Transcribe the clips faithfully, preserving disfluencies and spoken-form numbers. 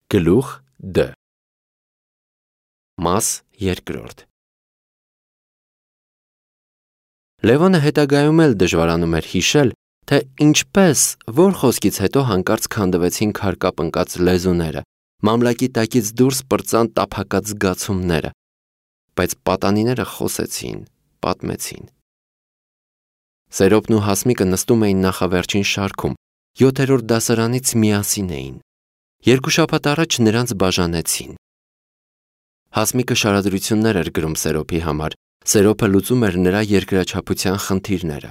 Գլուխ Դ Մաս երկրորդ Լևոնը հետագայում էլ դժվարանում էր հիշել, թե ինչպես, որ խոսքից հետո հանկարծ քանդվեցին քարկապընկած լեզուները, մամլակի տակից դուրս պրծան տափակած զգացումները, բայց պատանիները խոսեցին, պատմեցին։ Սերոբն ու Հասմիկը նստում էին նախավերջին շարքում, յոթերորդ դասարանից միասին էին։ Երկու շաբաթ առաջ նրանց բաժանեցին։ Հասմիկը շարադրություններ էր գրում Սերոբի համար, Սերոբը լուծում էր նրա երկրաչափության խնդիրները։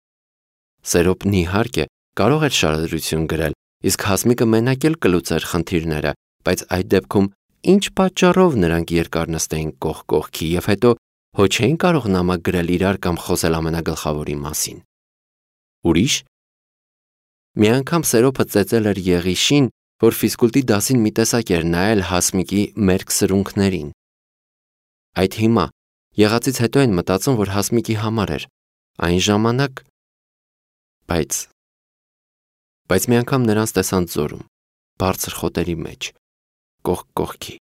Սերոբն իհարկե կարող էր շարադրություն գրել, իսկ Հասմիկը մենակ էլ կլուծեր խնդիրները, բայց այդ դեպքում ինչ պատճառով նրանք երկար նստեին կողք կողքի և հետո հո չէին կարող նամակ գրել իրար կամ խոսել ամենագլխավորի մասին։ Ուրիշ։ Մի անգամ Սերոբը ծեծել էր Եղիշին, որ ֆիզկուլտի դասին մի տեսակ էր նայել Հասմիկի մերկ սրունքներին։ Այդ հիմա եղածից հետո են մտածում, որ Հասմիկի համար էր, այն ժամանակ, բայց… Բայց մի անգամ նրանց տեսան ձորում, բարձր խոտերի մեջ, կողք կողքի։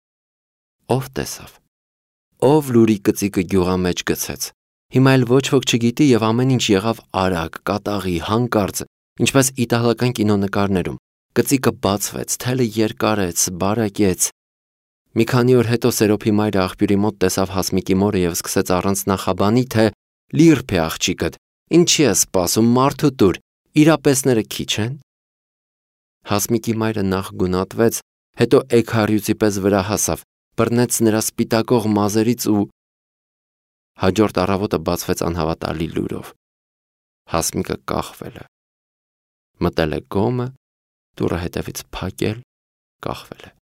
Ով տեսավ։ Ով լուրի կծիկը գյուղամեջ գցեց։ Հիմա էլ ոչ ոք չգիտի և ամեն ինչ եղավ արագ, կատաղի, հանկարծ, ինչպես իտալական կինոնկարներում։ Կծիկը բացվեց, թելը երկարեց, բարակեց։ Մի քանի օր հետո Սերոբի մայրը աղբյուրի մոտ տեսավ Հասմիկի մորը և սկսեց առանց նախաբանի, թե լիրբ է աղջիկդ, ինչի ես սպասում, մարդու տուր, իրապեսները քիչ են։ Հասմիկի մայրը նախ գունատվեց, հետո էգ-հարյուծի պես վրա հասավ, բռնեց նրա սպիտակող մազերից ու… Հաջորդ առավոտը բացվեց անհավատալի լուրով։ Հասմիկը կախվել է։ Մտել է գոմը, դուռը հետևից փակել, կախվել է։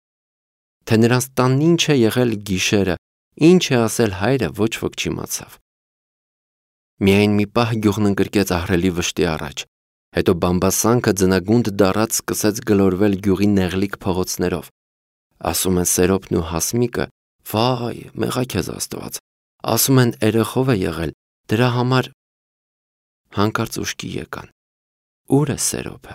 Թե նրանց տանն ինչ է եղել գիշերը, ինչ է ասել հայրը, ոչ ոք չիմացավ։ Միայն մի պահ գյուղն ընկրկեց ահռելի վշտի առաջ, հետո բամբասանքը ձնագունդ դառած սկսեց գլորվել գյուղի նեղլիկ փողոցներով։ Ասում են Սերոբն ու Հասմիկը, վայ, մեղա քեզ Աստված, ասում են երեխով է եղել, դրա համար… Հանկարծ ուշքի եկան։ Ուր է Սերոբը։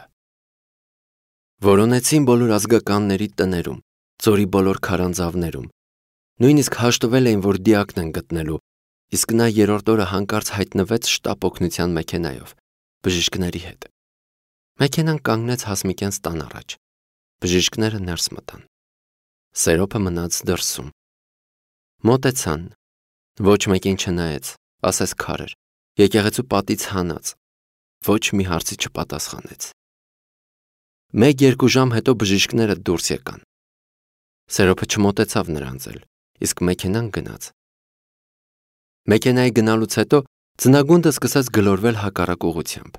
Որոնեցին բոլոր ազգականների տներում, ծորի բոլոր քարանձավներում։ Նույնիսկ հաշտվել էին, որ դիակն են գտնելու, իսկ նա երրորդ օրը հանկարծ հայտնվեց շտապ օգնության մեքենայով, բժիշկների հետ։ Մեքենան կանգնեց Հասմիկյանց տան առաջ։ Բժիշկները ներս մտան։ Սերոբը մնաց դրսում։ Մոտեցան։ Ոչ մեկին չնայեց, ասես քար էր, եկեղեցու պատից հանած։ Ոչ մի հարցի չպատասխանեց։ Մեկ-երկու ժամ հետո բժիշկները դուրս եկան։ Սերոբը չմոտեցավ նրանց էլ, իսկ մեքենան գնաց։ Մեքենայի գնալուց հետո ձնագունդը սկսեց գլորվել հակառակ ուղղությամբ։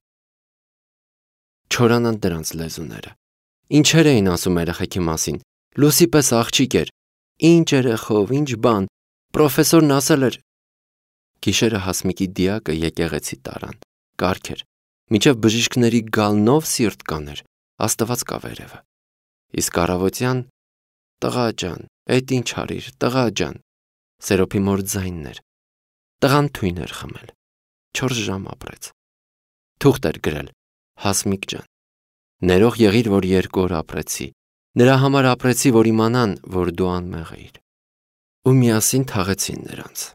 Չորանան դրանց լեզուները։ Ինչեր էին ասում երեխեքի մասին, լուսի պես աղջիկ էր, ինչ երեխով, ինչ բան, պրոֆեսորն ասել էր… Գիշերը Հասմիկի դիակը եկեղեցի տարան, կարգ էր, մինչև բժիշկների գալնով սիրտ կաներ, Աստված կա վերևը։ Իսկ առավոտյան… Տղա ջան, էդ ինչ արիր, տղա ջան, Սերոբի մոր ձայնն էր։ Տղան թույն էր խմել, չորս ժամ ապրեց։ Թուղթ էր գրել, Հասմիկ ջան, ներող եղիր, որ երկու օր ապրեցի, նրա համար ապրեցի, որ իմանան, որ դու անմեղ էիր։ Ու միասին թաղեցին նրանց։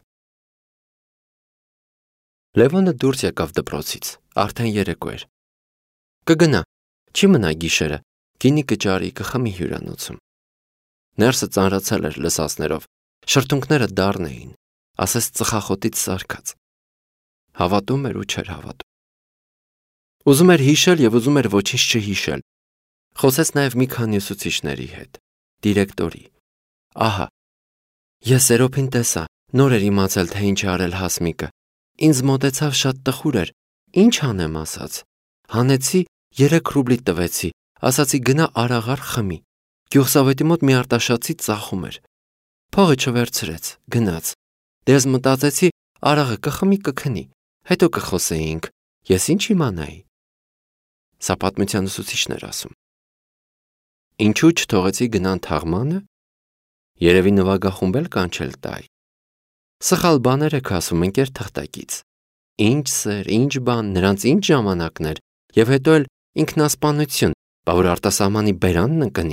Լևոնը դուրս եկավ դպրոցից, արդեն երեկո էր։ Կգնա, չի մնա գիշերը, գինի կճարի, կխմի հյուրանոցում։ Ներսը ծանրացել էր լսածներով, շրթունքները դառն էին, ասես ծխախոտից սարքած։ Հավատում էր ու չէր հավատում։ Ուզում էր հիշել և ուզում էր ոչինչ չհիշել։ Խոսեց նաև մի քանի ուսուցիչների հետ, դիրեկտորի։ Ահա, ես Սերոբին տեսա, նոր էր իմացել, թե ինչ է արել Հասմիկը։ Ինձ մոտեցավ, շատ տխուր էր, ինչ անեմ ասաց։ Հանեցի, երեք ռուբլի տվեցի, ասացի գնա արաղար խմի։ Գյուղսավետի մոտ մի արտաշատցի ծախում էր։ Փողը չվերցրեց, գնաց։ Դե ես մտածեցի, արաղը կխմի, կքնի, հետո կխոսեինք, ես ինչ իմանայի։ Սա պատմության ուսուցիչն էր ասում։ Ինչու չթողեցի գնան թաղմանը։ Երևի նվագախումբ էլ կանչել տայ։ Սխալ բաներ եք ասում, ընկեր թղթակից։ Ինչ սեր, ինչ բան, նրանց ինչ ժամանակներ, և հետո էլ ինքնասպանություն, բա որ արտասահմանի բերանն ընկնի,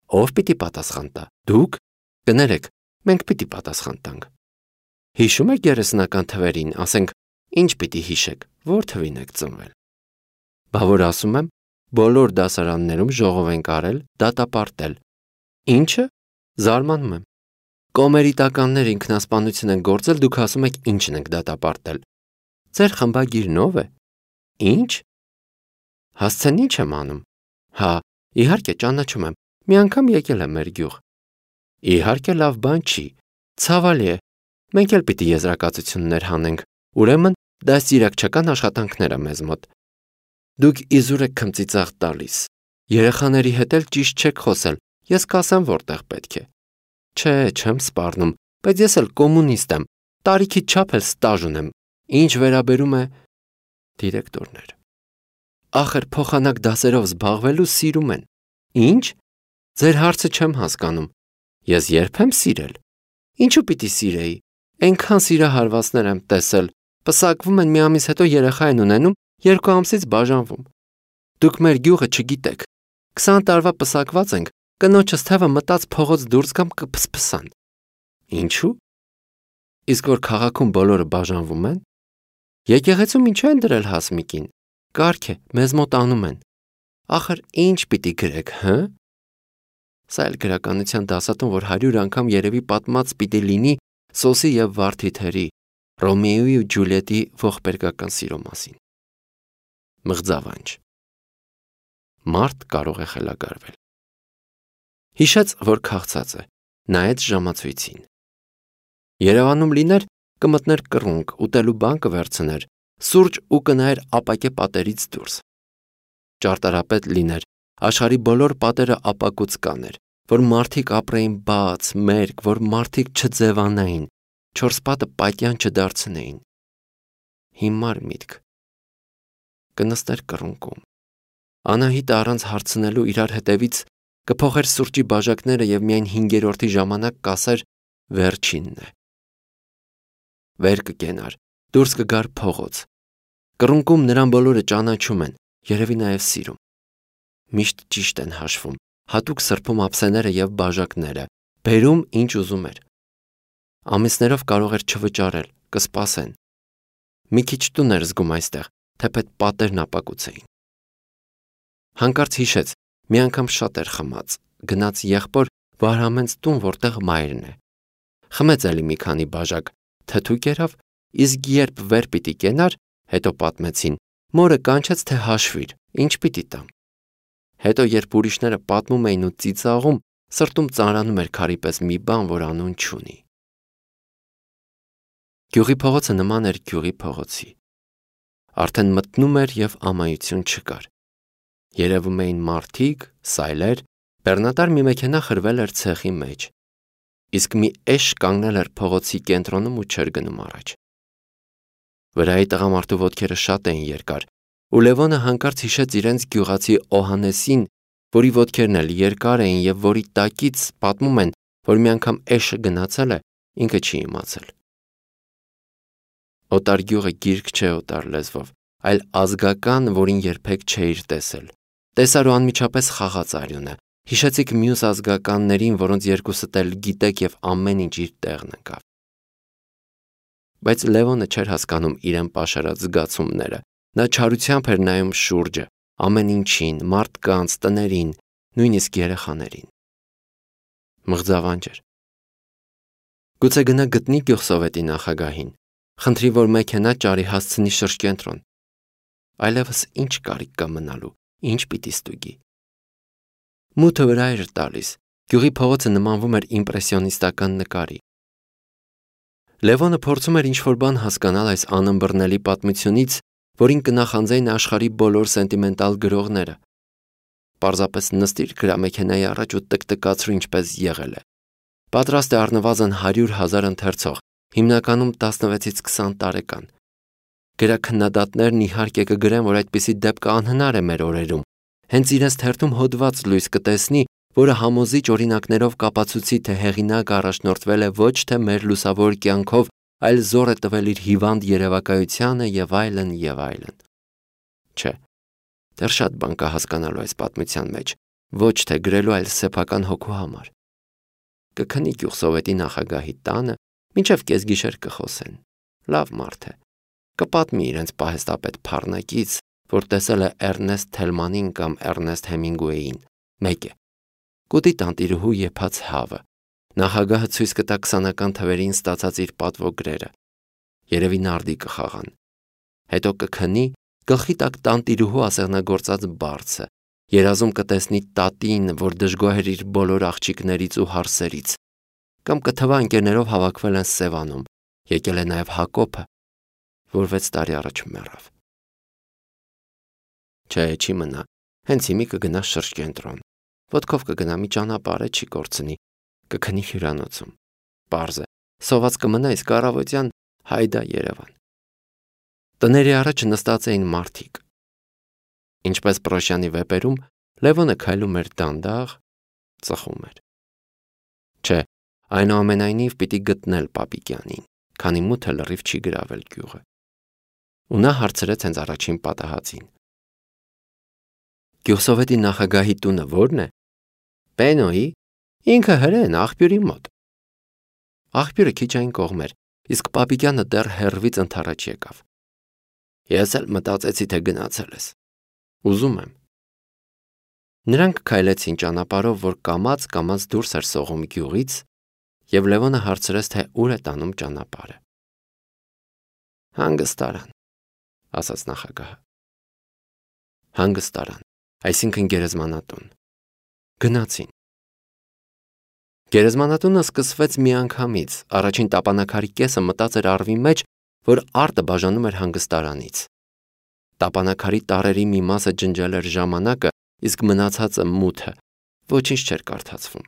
Ով պիտի պատասխան տա։ Դուք։ Կներեք, մենք պիտի պատասխան տանք։ Հիշում եք երեսնական թվերին, ասենք, ինչ պիտի հիշեք, որ թվին եք ծնվել։ Բա որ ասում եմ, բոլոր դասարաններում ժողով ենք արել, դատապարտել։ Ինչը։ Զարմանում եմ։ Կոմերիտականներ ինքնասպանություն են գործել, դուք ասում եք ինչն եք դատապարտել։ Ձեր խմբագիրն ով է։ Ինչ։ Հասցեն ինչ եմ անում։ Հա, իհարկե ճանաչում եմ, մի անգամ եկել եմ մեր գյուղ։ Իհարկե լավ բան չի, ցավալի է, մենք էլ պիտի եզրակացություններ հանենք, ուրեմն դաստիարակչական աշխատանքները մեզ մոտ։ Դուք իզուր եք քմծիծաղ տալիս, երեխաների հետ էլ ճիշտ չեք խոսել, ես կասեմ որտեղ պետք է։ Չէ, չեմ սպառնում, բայց ես էլ կոմունիստ եմ, տարիքի չափ էլ ստաժ ունեմ, ինչ վերաբերում է դիրեկտորներ։ Ախր փոխանակ դասերով զբաղվելու սիրում են։ Ինչ։ Ձեր հարցը չեմ հասկանում։ Ես երբ եմ սիրել։ Ինչու պիտի սիրեի։ Այնքան սիրահարվածներ եմ տեսել, պսակվում են մի ամիս հետո երեխա են ունենում, երկու ամսից բաժանվում։ Դուք մեր գյուղը չգիտեք։ քսան տարվա պսակված ենք, կնոջս թևը մտած փողոց դուրս գամ կփսփսան։ Ինչու։ Իսկ որ քաղաքում բոլորը բաժանվում են։ Եկեղեցում ինչու են դրել հասմիկին։ Կարգ է, մեզ մոտ անում են։ Ախր ինչ պիտի գրեք, հը։ Սա էլ գրականության դասատուն, որ հարյուր անգամ երևի պատմած պիտի լինի Սոսի և վարդի թերի, Ռոմեոյի ու Ջուլիետի ողբերգական սիրո մասին։ Մղձավանջ։ Մարդ կարող է խելագարվել։ Հիշեց, որ քաղցած է, նայեց ժամացույցին։ Երևանում լիներ, կմտներ կռունկ, ուտելու բան կվերցներ, սուրճ ու կնայեր ապակե պատերից դուրս։ Ճարտարապետ լիներ, աշխարհի բոլոր պատերը ապակուց կաներ, որ մարդիկ ապրեին բաց, մերկ, որ մարդիկ չձևանային, չորս պատը պատյան չդարձնեին։ Հիմար միտք։ Կնստեր կռունկում։ Անահիտը առանց հարցնելու իրար հետևից կփոխեր սուրճի բաժակները և միայն հինգերորդի ժամանակ կասեր վերջինն է։ Վեր կկենար, դուրս կգար փողոց։ Կռունկում նրան բոլորը ճանաչում են, երևի նաև սիրում։ Միշտ ճիշտ են հաշվում, հատուկ սրբում ափսեները և բաժակները, բերում ինչ ուզում էր։ Ամիսներով կարող էր չվճարել, կսպասեն։ Մի քիչ տուն էր զգում այստեղ, թեպետ պատերն ապակուց էին։ Հանկարծ հիշեց, մի անգամ շատ էր խմած, գնաց եղբոր Վարհամենց տուն, որտեղ մայրն է։ Խմեց էլի մի քանի բաժակ, թթու կերավ, իսկ երբ վեր պիտի կենար, հետո պատմեցին, մորը կանչեց, թե հաշվիր, ինչ պիտի տամ։ Հետո երբ ուրիշները պատմում էին ու ծիծաղում, սրտում ծանրանում էր քարի պես մի բան, որ անուն չունի։ Գյուղի փողոցը նման էր գյուղի փողոցի։ Արդեն մտնում էր և ամայություն չկար։ Երևում էին մարդիկ, սայլեր, բեռնատար մի մեքենա խրվել էր ցեխի մեջ։ Իսկ մի էշ կանգնել էր փողոցի կենտրոնում ու չէր գնում առաջ։ Վրայի տղամարդու ոտքերը շատ էին երկար, ու Լևոնը հանկարծ հիշեց իրենց գյուղացի Օհանեսին, որի ոտքերն էլ երկար էին և որի տակից պատմում են, որ մի անգամ էշը գնացել է, ինքը չի իմացել։ Օտար գյուղը գիրք չէ օտար լեզվով, այլ ազգական, որին երբեք չէիր տեսել։ Տեսար ու անմիջապես խաղաց արյունը, հիշեցիք մյուս ազգականներին, որոնց երկուսդ էլ գիտեք և ամեն ինչ իր տեղն ընկավ։ Բայց Լևոնը չէր հասկանում իրեն պաշարած զգացումները, նա չարությամբ էր նայում շուրջը, ամեն ինչին, մարդկանց, տներին, նույնիսկ երեխաներին։ Մղձավանջ էր։ Գուցե գնա գտնի գյուղսովետի նախագահին, խնդրի, որ մեքենա ճարի հասցնի շրջկենտրոն։ Այլևս ինչ կարիք կա մնալու, ինչ պիտի ստուգի։ Մութը վրա էր տալիս, գյուղի փողոցը նմանվում էր իմպրեսիոնիստական նկարի։ Լևոնը փորձում էր ինչ-որ բան հասկանալ այս անըմբռնելի պատմությունից, որին կնախանձեին աշխարհի բոլոր սենտիմենտալ գրողները։ Պարզապես նստիր գրամեքենայի առաջ ու տկտկացրու ինչպես եղել է։ Պատրաստ է առնվազն հարյուր հազար ընթերցող, հիմնականում տասնվեցից քսան տարեկան։ Գրաքննադատներն իհարկե կգրեն, որ այդպիսի դեպքը անհնար է մեր օրերում։ Հենց իրենց թերթում հոդված լույս կտեսնի, որը համոզիչ օրինակներով կապացուցի, թե հեղինակը առաջնորդվել է ոչ թե մեր լուսավոր կյանքով, այլ զոր է տվել իր հիվանդ երևակայությանը և այլն և այլն։ Չէ, դեռ շատ բան կա հասկանալու այս պատմության մեջ, ոչ թե գրելու, այլ սեփական հոգու համար։ Կքնի գյուղսովետի նախագահի տանը, մինչև կեսգիշեր կխոսեն։ Լավ մարդ է։ Կպատմի իրենց պահեստապետ Փառնակից, որ տեսել է Էրնեստ Թելմանին կամ Էրնեստ Հեմինգուեյին։ Մեկ է։ Կուտի տանտիրուհու եփած հավը։ Նախագահը ցույց կտա քսանական թվերին ստացած իր պատվոգրերը։ Երևի նարդի կխաղան։ Հետո կքնի, գլխի տակ տանտիրուհու ասեղնագործած բարձը։ Երազում կտեսնի տատին, որ դժգոհ էր իր բոլոր աղջիկներից ու հարսերից։ Կամ կթվա ընկերներով հավաքվել են Սևանում։ Եկել է նաև Հակոբը, որ վեց տարի առաջ մեռավ։ Չէ, չի մնա։ Հենց հիմի կգնա շրջենտրոն։ Ոտքով կգնա մի ճանապարհ է, չի կորցնի։ Կքնի հյուրանոցում։ Պարզ է, սոված կմնա, իսկ առավոտյան հայդա Երևան։ Տների առաջ նստած էին մարդիկ։ Ինչպես Պրոշյանի վեպերում, Լևոնը քայլում էր դանդաղ, ծխում էր։ Չէ, այնուամենայնիվ պիտի գտնել Պապիկյանին, քանի մութը լրիվ չի գրավել գյուղը։ Ու նա հարցրեց հենց առաջին պատահածին. Գյուղսովետի նախագահի տունը ո՞րն է։ Պենոյի, ինքը հրեն աղբյուրի մոտ։ Աղբյուրը քիչ այն կողմ էր, իսկ Պապիկյանը դեռ հեռվից ընդառաջ եկավ։ Ես էլ մտածեցի, թե գնացել ես։ Ուզում եմ։ Նրանք քայլեցին ճանապարհով, որ կամաց-կամաց դուրս էր սողում գյուղից, եւ Լևոնը հարցրեց, թե ուր է տանում ճանապարհը։ Հանգստարան, ասաց նախագահը։ Հանգստարան, այսինքն գերեզմանատուն։ Գնացին։ Գերեզմանատունը սկսվեց միանգամից, առաջին տապանակարի կեսը մտած էր առվի մեջ, որ արտը բաժանում էր հանգստարանից։ Տապանակարի տարերի մի մասը ջնջել էր ժամանակը, իսկ մնացածը մութը, ոչինչ չէր կարդացվում։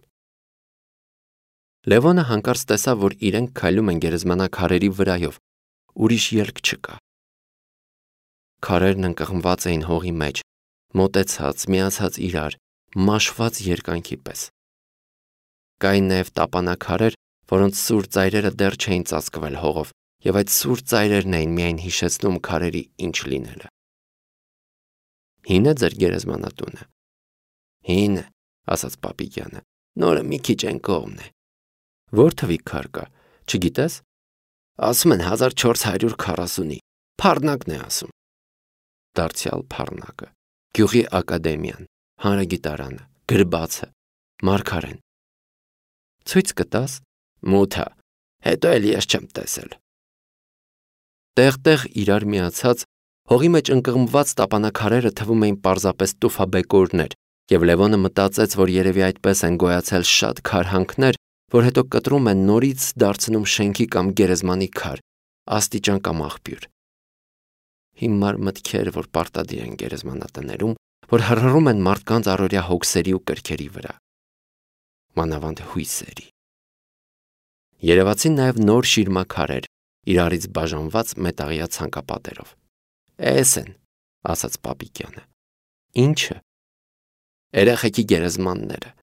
Լևոնը հանկարծ տեսավ, որ իրենք քայլում են գերեզմանակարերի վրայով, ուրիշ ելք չկա։ Քարերն ընկղմված էին հողի մեջ, մոտեցած, միացած իրար, մաշված երկանքի պես։ Կային նաև տապանակարեր, որոնց սուր ծայրերը դեռ չէին ծածկվել հողով, եւ այդ սուր ծայրերն էին միայն հիշեցնում քարերի ինչ լինելը։ Հին է ձեր գերեզմանատունը։ Հին է, ասաց Պապիկյանը, նորը մի քիչ այն կողմն է։ Որ թվի քար կա, չգիտես։ Ասում են հազար չորս հարյուր քառասունի, Փառնակն է ասում։ Դարձյալ Փառնակը, գյուղի ակադեմիան, հանրագիտարանը, գրբացը, Մարգարեն։ Ցույց կտաս։ Մութա, հետո էլ ես չեմ տեսել։ Տեղ-տեղ իրար միացած, հողի մեջ ընկղմված տապանակարերը թվում էին պարզապես տուֆաբեկորներ, եւ Լևոնը մտածեց, որ երևի այդպես են գոյացել շատ քարհանքներ, որ հետո կտրում են նորից դարձնում շենքի կամ գերեզմանի քար, աստիճան կամ աղբյուր։ Հիմար մտքեր, որ պարտադիր են գերեզմանատներում, որ հռհռում են մարդկանց առօրյա հոգսերի ու կրքերի վրա։ Մանավանդ հույսերի։ Երևացին նաև նոր շիրմաքարեր, իրարից բաժանված մետաղյա ցանկապատերով։ Էս են, ասաց Պապիկյանը։ Ինչը։ Երեխեքի գերեզմանները։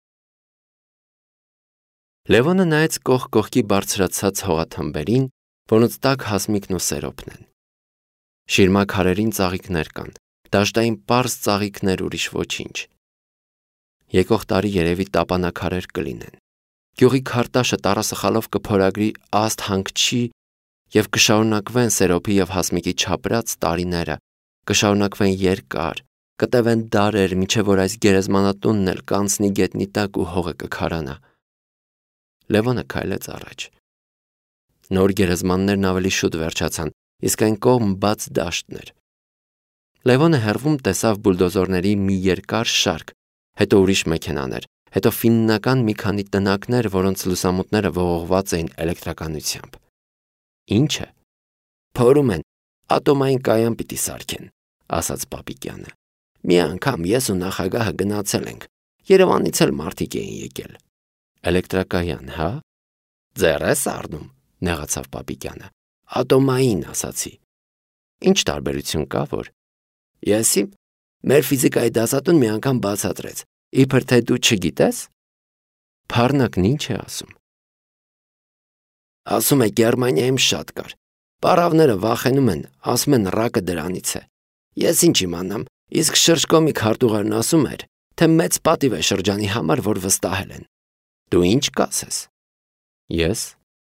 Լևոնը նայեց կողք կողքի բարձրացած հողաթմբերին, որոնց տակ հասմիկն ու սերոպն են։ Շիրմաքարերին ծաղիկներ կան, դաշտային պարզ ծաղիկներ, ուրիշ ոչինչ։ Եկող տարի երևի տապանակարեր կլինեն։ Գյուղի քարտաշը տառասխալով կփորագրի աստ հանգչի եւ կշարունակվեն սերոփի եւ հասմիկի չապրած տարիները, կշարունակվեն երկար, կտևեն դարեր, մինչեւ որ այս գերեզմանատունն էլ կանցնի գետնի տակ ու հողը կքարանա։ Լևոնը քայլեց առաջ։ Նոր գերեզմաններն ավելի շուտ վերջացան, իսկ այն կողմ բաց դաշտն էր։ Լևոնը հեռվում տեսավ բուլդոզորների մի երկար շարք, հետո ուրիշ մեքենաներ, հետո ֆիննական մի քանի տնակներ, որոնց լուսամուտները ողողված էին էլեկտրականությամբ։ Ինչ է։ Փորում են, ատոմային կայան պիտի սարքեն, ասաց Պապիկյանը։ Մի անգամ ես ու նախագահը գնացել ենք, Երևանից էլ մարդիկ էին եկել։ Էլեկտրակայան, հա։ Ձեռ ես առնում, նեղացավ Պապիկյանը։ Ատոմային ասացի։ Ինչ տարբերություն կա, որ։ Եսի, մեր ֆիզիկայի դասատուն մի անգամ բացատրեց, իբր թե դու չգիտես։ Փառնակն ինչ է ասում։ Ասում է Գերմանիայում շատ կար։ Պարավները վախենում են, ասում են ռակը դրանից է։ Ես ինչ իմանամ, իսկ շրջկոմի քարտուղարն ասում էր, թե մեծ պատիվ է շրջանի համար, որ վստահել են։ Դու ինչ կասես։ Ես։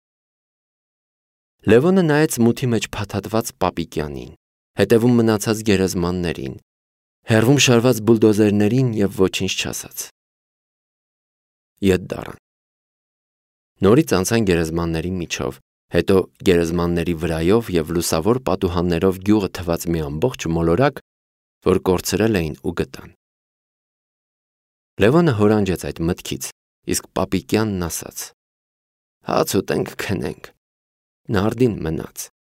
Լևոնը նայեց մութի մեջ փաթաթված Պապիկյանին, հետևում մնացած գերեզմաններին, հեռվում շարված բուլդոզերներին և ոչինչ չասաց։ Ետ դառան։ Նորից անցան գերեզմանների միջով, հետո գերեզմանների վրայով և լուսավոր պատուհաններով գյուղը թված մի ամբողջ մոլորակ, որ կորցրել էին ու գտան։ Լևոնը հորանջեց այդ մտքից, իսկ Պապիկյանն ասաց. հաց ուտենք քնենք, նարդին մնաց։